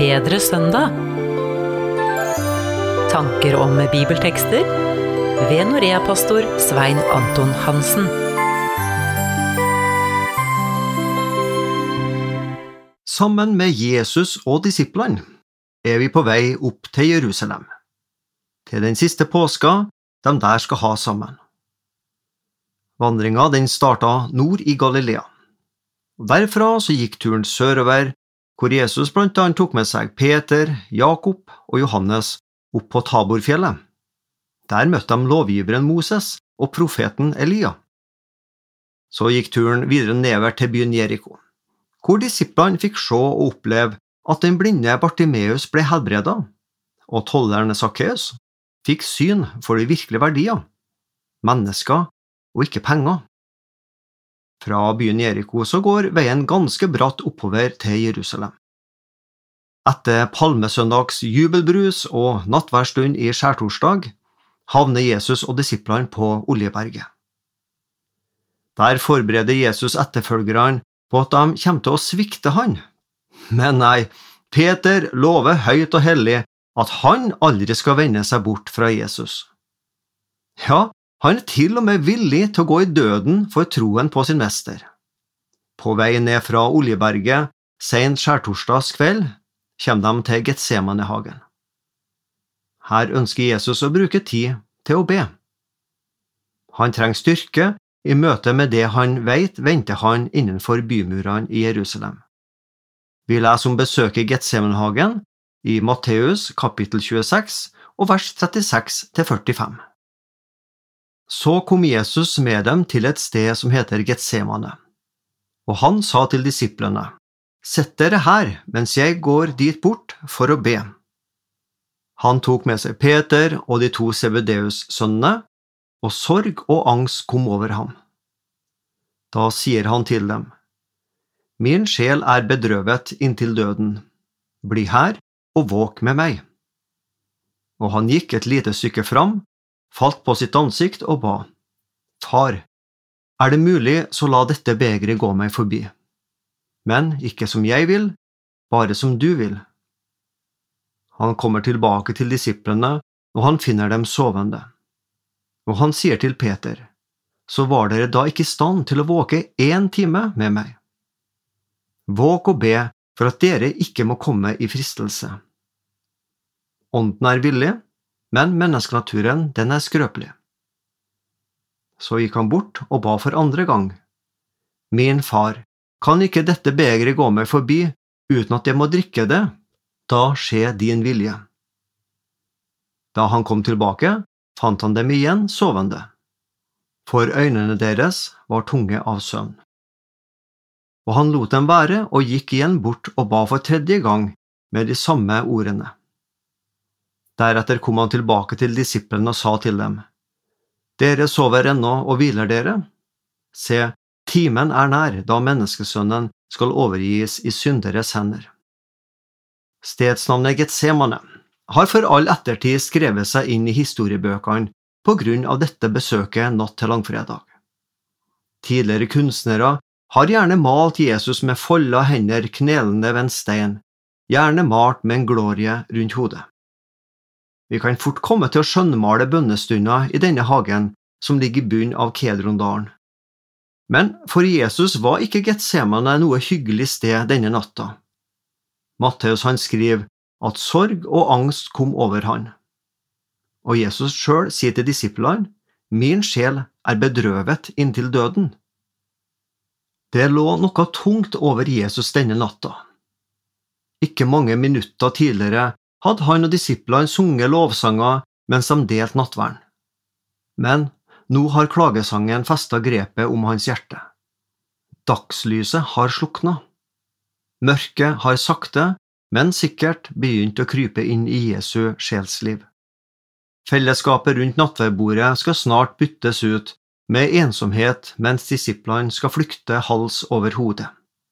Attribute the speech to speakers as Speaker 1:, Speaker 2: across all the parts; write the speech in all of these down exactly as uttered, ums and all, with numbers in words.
Speaker 1: Bedre søndag. Tanker om bibeltekster ved Norea-pastor Svein Anton Hansen.
Speaker 2: Sammen med Jesus og disiplene er vi på vei opp til Jerusalem, til den siste påska de der skal ha sammen. Vandringen den startet nord i Galilea. Derfra så gikk turen sørover, hvor Jesus blant annet tok med seg Peter, Jakob og Johannes opp på Taborfjellet. Der møtte de lovgiveren Moses og profeten Elia. Så gikk turen videre nedover til byen Jericho, hvor disiplene fikk se og oppleve at den blinde Bartimeus ble helbredet, og tolleren Sakkeus fikk syn for de virkelige verdier, mennesker og ikke penger. Fra byen Jericho så går veien ganske bratt oppover til Jerusalem. Etter palmesøndags jubelbrus og nattværstund i skjærtorsdag havner Jesus og disiplene på Oljeberget. Der forbereder Jesus etterfølgerne på at de kommer til å svikte han. Men nei, Peter lover høyt og hellig at han aldri skal vende seg bort fra Jesus. Ja, han er til og med villig til å gå i døden for troen på sin mester. På vei ned fra Oljeberget, sent skjærtorsdags kveld, kommer de til Getsemane-hagen. Her ønsker Jesus å bruke tid til å be. Han trenger styrke i møte med det han vet venter han innenfor bymurene i Jerusalem. Vi leser om besøket i Getsemane-hagen i Matteus kapittel tjueseks og vers trettiseks til førtifem. Så kom Jesus med dem til et sted som heter Getsemane, og han sa til disiplene, «Sett dere her, mens jeg går dit bort for å be.» Han tok med seg Peter og de to Zebedeus-sønnene, og sorg og angst kom over ham. Da sier han til dem, «Min sjel er bedrøvet inntil døden. Bli her og våk med meg.» Og han gikk et lite stykke fram, falt på sitt ansikt og ba, «Far, er det mulig, så la dette begeret gå meg forbi. Men ikke som jeg vil, bare som du vil.» Han kommer tilbake til disiplene, og han finner dem sovende. Og han sier til Peter, «Så var dere da ikke i stand til å våke en time med meg. Våk og be for at dere ikke må komme i fristelse. Ånden er villig, men menneskenaturen den er skrøpelig.» Så gikk han bort og ba for andre gang. «Min far, kan ikke dette begeret gå meg forbi uten at jeg må drikke det? Da skje din vilje.» Da han kom tilbake, fant han dem igjen sovende, for øynene deres var tunge av søvn. Og han lot dem være og gikk igjen bort og ba for tredje gang med de samme ordene. Deretter kom han tilbake til disiplene og sa til dem, «Dere sover ennå og hviler dere? Se, timen er nær da menneskesønnen skal overgis i synderes hender.» Stedsnavnet Getsemane har for all ettertid skrevet seg inn i historiebøkene på grunn av dette besøket natt til langfredag. Tidligere kunstnere har gjerne malt Jesus med folda hender knelende ved en stein, gjerne malt med en glorie rundt hodet. Vi kan fort komme til å skjønnmale bønnestunder i denne hagen som ligger i bunnen av Kedrondalen. Men for Jesus var ikke Getsemane noe hyggelig sted denne natta. Matteus han skriver at sorg og angst kom over han. Og Jesus selv sier til disiplene, «Min sjel er bedrøvet inntil døden.» Det lå noe tungt over Jesus denne natta. Ikke mange minutter tidligere hadde han og disiplene sunget lovsanger mens de delte nattverden. Men nå har klagesangen festet grepet om hans hjerte. Dagslyset har sluknet. Mørket har sakte, men sikkert begynt å krype inn i Jesu sjelsliv. Fellesskapet rundt nattverdbordet skal snart byttes ut med ensomhet mens disiplene skal flykte hals over hodet.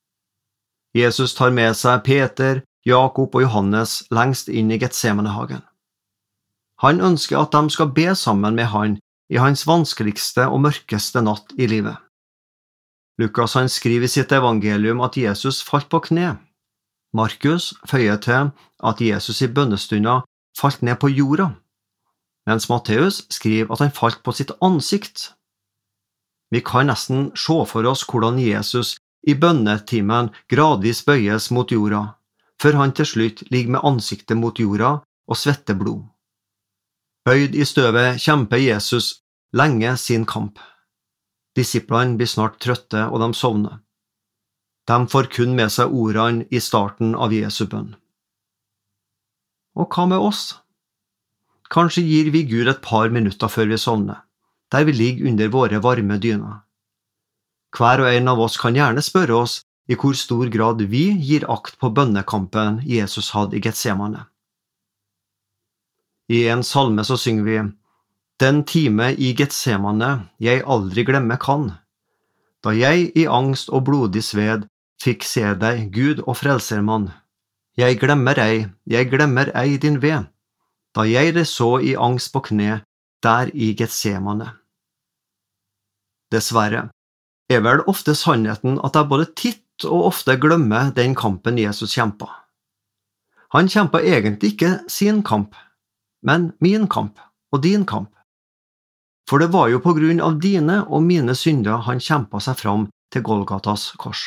Speaker 2: Jesus tar med seg Peter, Jakob og Johannes lengst inn i Getsemane-hagen. Han ønsker at de skal be sammen med han i hans vanskeligste og mørkeste natt i livet. Lukas han skriver i sitt evangelium at Jesus falt på kne. Markus føyer til at Jesus i bønnestunda falt ned på jorda, mens Matteus skriver at han falt på sitt ansikt. Vi kan nesten se for oss hvordan Jesus i bønnetimen gradvis bøyes mot jorda, før han til slutt ligger med ansiktet mot jorda og svetter blod. Bøyd i støvet kjemper Jesus lenge sin kamp. Disiplene blir snart trøtte og de sovner. De får kun med seg ordene i starten av Jesu bønn. Og hva med oss? Kanskje gir vi Gud et par minutter før vi sovner, der vi ligger under våre varme dyner. Hver og en av oss kan gjerne spørre oss i hvor stor grad vi gir akt på bønnekampen Jesus hadde i Getsemane. I en salme så synger vi: «Den time i Getsemane jeg aldri glemme kan, da jeg i angst og blodig sved fikk se deg, Gud og frelsermann. Jeg glemmer ei, jeg glemmer ei din ved, da jeg det så i angst på kne, der i Getsemane.» Dessverre er vel ofte sannheten at jeg både titt og ofte glemmer den kampen Jesus kjempet. Han kjempet egentlig ikke sin kamp, men min kamp og din kamp. For det var jo på grunn av dine og mine synder han kjempet seg fram til Golgatas kors.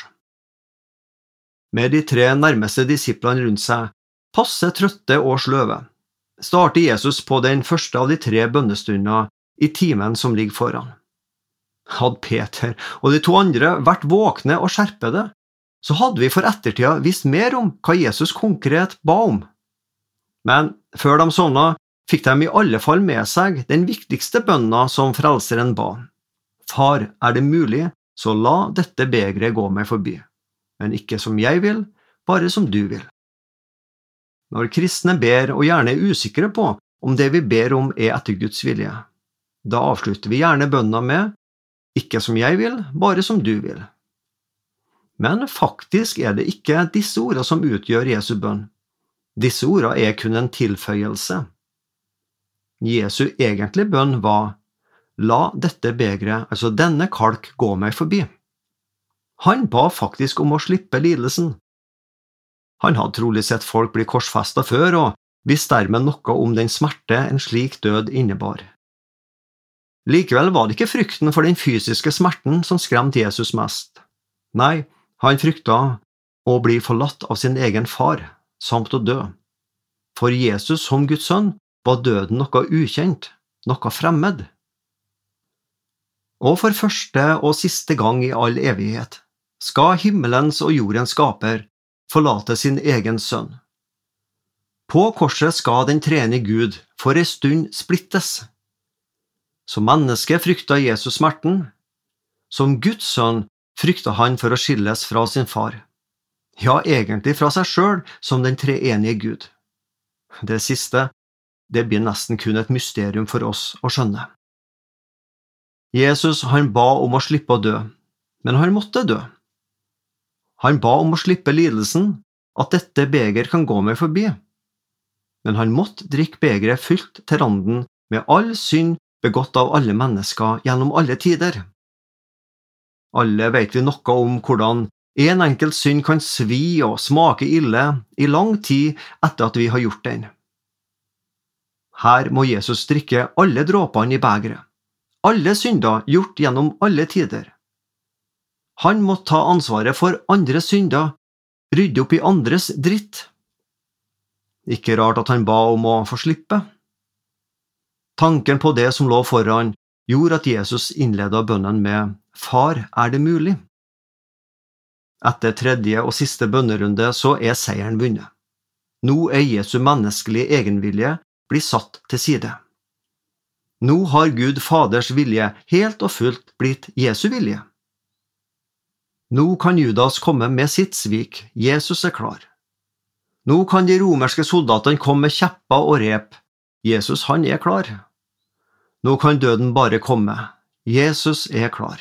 Speaker 2: Med de tre nærmeste disiplene rundt seg, passe trøtte og sløve, starter Jesus på den første av de tre bønnestundene i timen som ligger foran. Hadde Peter og de to andre vært våkne og skjerpede, så hadde vi for ettertida visst mer om hva Jesus konkret ba om. Men før de sovna, fikk de i alle fall med seg den viktigste bønna som frelseren ba. Far, er det mulig, så la dette begeret gå meg forbi, men ikke som jeg vil, bare som du vil. Når kristne ber og gjerne er usikre på om det vi ber om er etter Guds vilje, da avslutter vi gjerne bønna med «Ikke som jeg vil, bare som du vil». Men faktisk er det ikke disse ordene som utgjør Jesu bønn. Disse ordene er kun en tilføyelse. Jesu egentlige bønn var «La dette begeret, altså denne kalk, gå meg forbi». Han ba faktisk om å slippe lidelsen. Han hadde trolig sett folk bli korsfestet før, og visste dermed noe om den smerte en slik død innebar. Likevel var det ikke frykten for den fysiske smerten som skremte Jesus mest. Nei, han frykta å bli forlatt av sin egen far, samt å dø. For Jesus som Guds sønn var døden noe ukjent, noe fremmed. Og for første og siste gang i all evighet skal himmelens og jordens skaper forlate sin egen sønn. På korset skal den treenige Gud for en stund splittes. Som menneske frykta Jesus smerten. Som Guds sønn frykta han for å skilles fra sin far. Ja, egentlig fra seg selv som den treenige Gud. Det siste, det blir nesten kun et mysterium for oss å skjønne. Jesus, han ba om å slippe å dø, men han måtte dø. Han ba om å slippe lidelsen, at dette beger kan gå meg forbi. Men han måtte drikke begeret fylt til randen med all synd begått av alle mennesker gjennom alle tider. Alle vet vi noe om hvordan en enkelt synd kan svi og smake ille i lang tid etter at vi har gjort den. Her må Jesus drikke alle dråpene i begeret, alle synder gjort gjennom alle tider. Han må ta ansvaret for andres synder, rydde opp i andres dritt. Ikke rart at han ba om å få slippe. Tanken på det som lå foran, gjorde at Jesus innledet bønnen med «Far, er det mulig?» Etter tredje og siste bønnerunde så er seieren vunnet. Nå er Jesu menneskelige egenvilje blitt satt til side. Nå har Gud Faders vilje helt og fullt blitt Jesu vilje. Nå kan Judas komme med sitt svik, Jesus er klar. Nå kan de romerske soldatene komme med kjepper og rep, Jesus han er klar. Nå kan døden bare komme, Jesus er klar.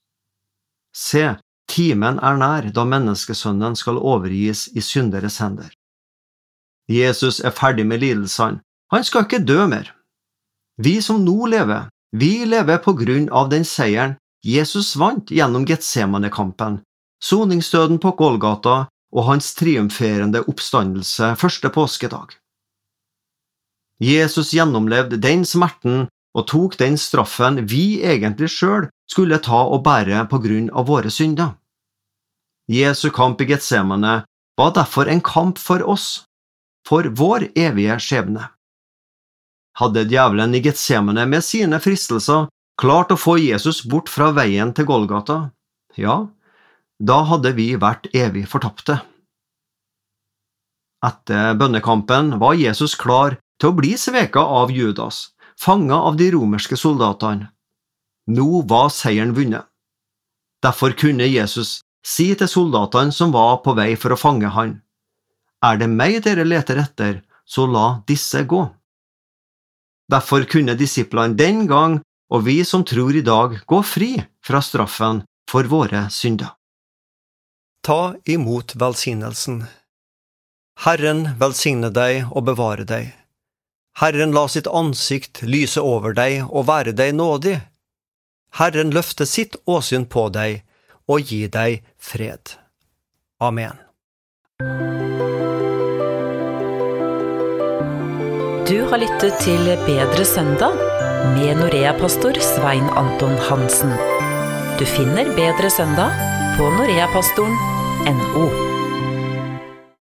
Speaker 2: Se, timen er nær da menneskesønnen skal overgis i synderes hender. Jesus er ferdig med lidelsene, han skal ikke dø mer. Vi som nå lever, vi lever på grunn av den seieren Jesus vant gjennom Getsemane-kampen, soningsdøden på Golgata og hans triumferende oppstandelse første påskedag. Jesus gjennomlevde den smerten og tok den straffen vi egentlig selv skulle ta og bære på grunn av våre synder. Jesu kamp i Getsemane var derfor en kamp for oss, for vår evige skjebne. Hadde djevelen i Getsemane med sine fristelser klart å få Jesus bort fra veien til Golgata, ja, da hadde vi vært evig fortapte. Etter bønnekampen var Jesus klar til å bli sveket av Judas, fanget av de romerske soldatene. Nå var seieren vunnet. Derfor kunne Jesus si til soldatene som var på vei for å fange han, «Er det meg dere leter etter, så la disse gå». Derfor kunne disiplene den gang, og vi som tror i dag, gå fri fra straffen for våre synder.
Speaker 3: Ta imot velsignelsen. Herren velsigne deg og bevare deg. Herren la sitt ansikt lyse over deg og være deg nådig. Herren løfte sitt åsyn på deg og gi deg fred. Amen.
Speaker 1: Du har lyttet til Bedre søndag med Norea-pastor Svein Anton Hansen. Du finner Bedre søndag på noreapastoren punktum no.